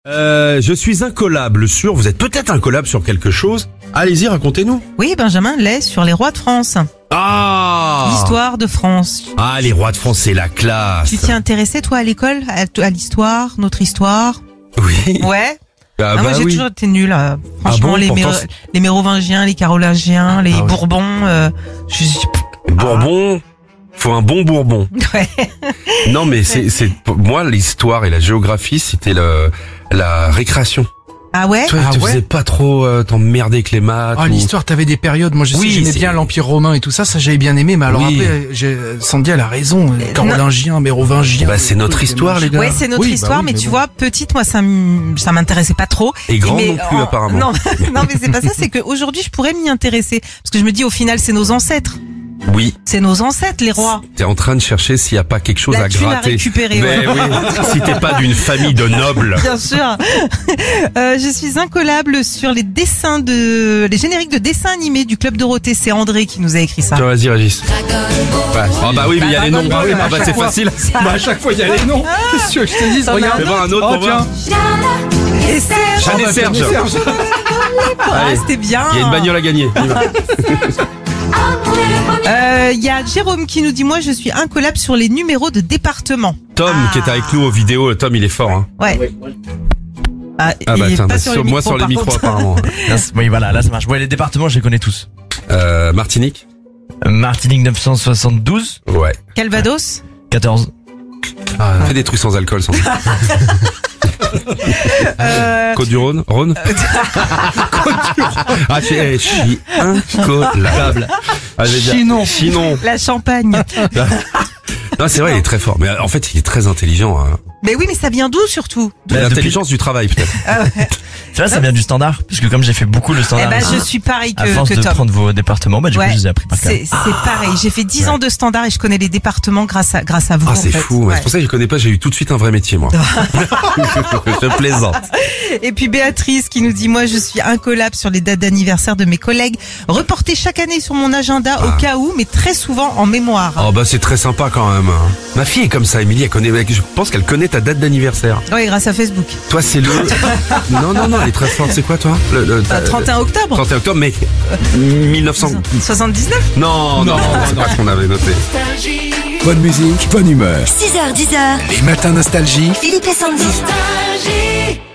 Je suis incollable sur... Vous êtes peut-être incollable sur quelque chose. Allez-y, racontez-nous. Oui, Benjamin l'est sur les rois de France. Ah, L'histoire de France. Ah, les rois de France, c'est la classe. Tu t'y intéressais, toi, à l'école, à l'histoire, notre histoire? Oui. Ouais. Ah, Moi, bah j'ai oui. toujours été nulle. Franchement, bon, pourtant, les Mérovingiens, les Carolingiens, les Bourbons, Bourbon, faut un bon Bourbon. Ouais. Non, mais c'est pour moi, l'histoire et la géographie, c'était la récréation. Ah ouais? Toi, tu faisais pas trop t'emmerder avec les maths. Ah, ou... l'histoire, t'avais des périodes. Moi, je sais, j'aimais bien l'Empire romain et tout ça. Ça, j'avais bien aimé. Mais alors Oui. après, Sandy, elle a raison. Carolingien, Mérovingien. Bah, c'est notre histoire, les gars. Ouais, c'est notre Oui, bah histoire, oui, mais mais tu bon. vois, petite, moi, ça m'intéressait pas trop. Et grande Mais, non plus, apparemment. Non, non, mais c'est pas ça, c'est qu'aujourd'hui, je pourrais m'y intéresser. Parce que je me dis, au final, c'est nos ancêtres. Oui. C'est nos ancêtres, les rois. T'es en train de chercher s'il y a pas quelque chose La à thune à gratter. récupérer, Mais oui, si t'es pas d'une famille de nobles. Bien sûr. Je suis incollable sur les génériques de dessins animés du Club Dorothée. C'est André qui nous a écrit ça. Tiens, vas-y, Régis. Ouais. Ah bah oui, mais il y a les noms. Bah oui, mais Ah à bah chaque c'est fois. facile. Bah, à chaque fois, il y a les noms. Qu'est-ce que tu veux que je te dise? T'en as Regarde. Fais voir un autre Oh, pour voir. Et Serge. Jeanne et Serge. Ah, Allez. c'était bien. Il y a une bagnole à gagner. On y va. Il y a Jérôme qui nous dit, moi, je suis incollable sur les numéros de département. Tom, qui est avec nous aux vidéos, Tom, il est fort. Hein. Ouais. Ah Ah bah il est tiens, pas bah, sur les moi micros, sur les par micros contre. apparemment. Oui, voilà, là ça marche. Ouais, les départements, je les connais tous. Martinique. Martinique 972, Ouais. Calvados. 14. Fais des trucs sans alcool, sans. Côte-du-Rhône, Rhône. Ah, je suis incollable. Ah, je vais dire, Chinon. La Champagne. Non, c'est vrai, il est très fort. Mais en fait, il est très intelligent. Hein. Mais oui, mais ça vient d'où surtout? De Bah, l'intelligence du travail, peut-être. Ça, ça vient du standard, parce que comme j'ai fait beaucoup le Eh standard, ben, je suis pareil à force que de Tom. prendre vos départements, bah, du coup, je les ai appris par cœur. c'est pareil. J'ai fait 10 ans de standard et je connais les départements grâce à vous. Ah, en c'est fait. fou. Ouais. C'est pour ça que je connais pas. J'ai eu tout de suite un vrai métier, moi. Je plaisante. Et puis Béatrice qui nous dit, moi je suis incollable sur les dates d'anniversaire de mes collègues, reportées chaque année sur mon agenda au cas où, mais très souvent en mémoire. Oh bah c'est très sympa quand même. Ma fille est comme ça, Émilie. Elle connaît. Je pense qu'elle connaît ta date d'anniversaire. Oui, grâce à Facebook. Toi, c'est le. Non, elle est très forte. C'est quoi, toi? 31 octobre 31 octobre, mais 1900. 79. Non, c'est pas ce qu'on avait noté. Bonne musique, bonne humeur. 6h, 10h, Les matins nostalgie. Philippe et Sandy. Nostalgie.